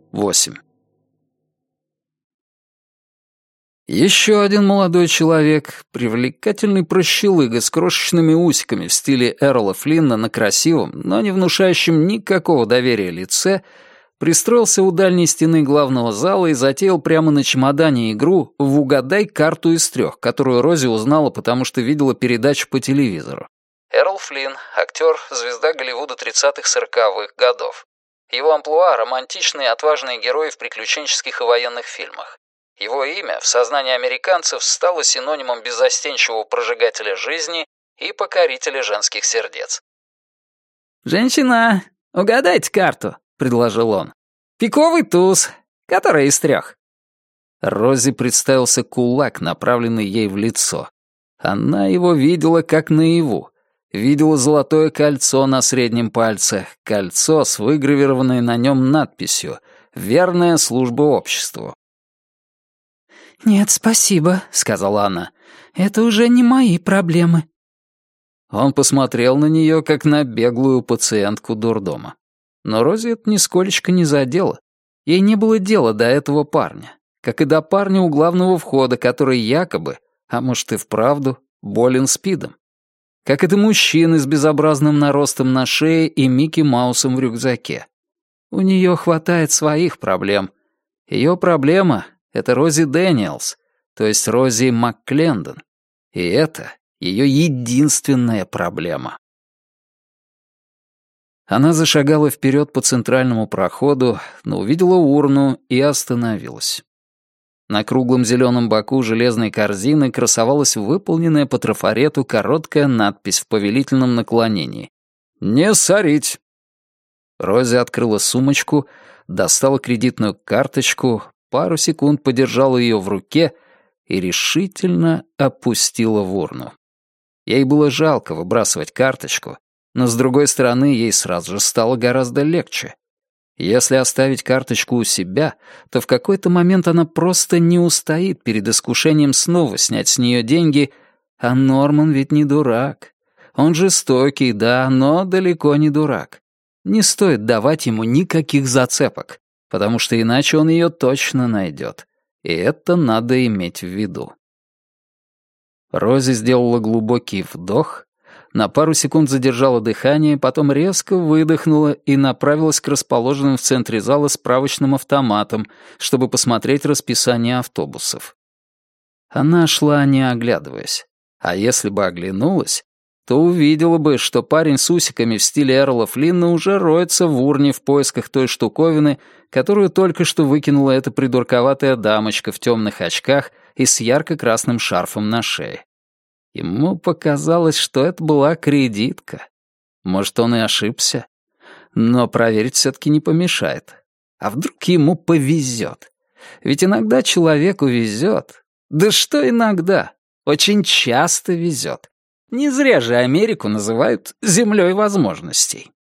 8. Еще один молодой человек, привлекательный прощелыга с крошечными усиками в стиле Эрла Флинна на красивом, но не внушающем никакого доверия лице, пристроился у дальней стены главного зала и затеял прямо на чемодане игру в «Угадай карту из 3», которую Рози узнала, потому что видела передачу по телевизору. Эрл Флинн, актер, звезда Голливуда 30-40-х годов. Его амплуа — романтичные и отважные герои в приключенческих и военных фильмах. Его имя в сознании американцев стало синонимом беззастенчивого прожигателя жизни и покорителя женских сердец. «Женщина, угадайте карту», — предложил он. «Пиковый туз. Которая из 3?» Рози представился кулак, направленный ей в лицо. Она его видела как наяву. Видела золотое кольцо на среднем пальце, кольцо с выгравированной на нем надписью «Верная служба обществу». «Нет, спасибо», — сказала она. «Это уже не мои проблемы». Он посмотрел на нее, как на беглую пациентку дурдома. Но Рози это нисколечко не задело. Ей не было дела до этого парня, как и до парня у главного входа, который якобы, а может и вправду, болен СПИДом. Как это мужчины с безобразным наростом на шее и Микки Маусом в рюкзаке. У нее хватает своих проблем. Ее проблема — это Рози Дэниелс, то есть Рози МакКлендон. И это ее единственная проблема. Она зашагала вперед по центральному проходу, но увидела урну и остановилась. На круглом зеленом боку железной корзины красовалась выполненная по трафарету короткая надпись в повелительном наклонении. «Не сорить!». Рози открыла сумочку, достала кредитную карточку, пару секунд подержала ее в руке и решительно опустила в урну. Ей было жалко выбрасывать карточку, но, с другой стороны, ей сразу же стало гораздо легче. Если оставить карточку у себя, то в какой-то момент она просто не устоит перед искушением снова снять с нее деньги, а Норман ведь не дурак. Он жестокий, да, но далеко не дурак. Не стоит давать ему никаких зацепок, потому что иначе он ее точно найдет. И это надо иметь в виду. Рози сделала глубокий вдох, на пару секунд задержала дыхание, потом резко выдохнула и направилась к расположенным в центре зала справочным автоматам, чтобы посмотреть расписание автобусов. Она шла, не оглядываясь. А если бы оглянулась, то увидела бы, что парень с усиками в стиле Эрла Флинна уже роется в урне в поисках той штуковины, которую только что выкинула эта придурковатая дамочка в темных очках и с ярко-красным шарфом на шее. Ему показалось, что это была кредитка. Может, он и ошибся. Но проверить все-таки не помешает. А вдруг ему повезет? Ведь иногда человеку везет. Да что иногда? Очень часто везет. Не зря же Америку называют землей возможностей.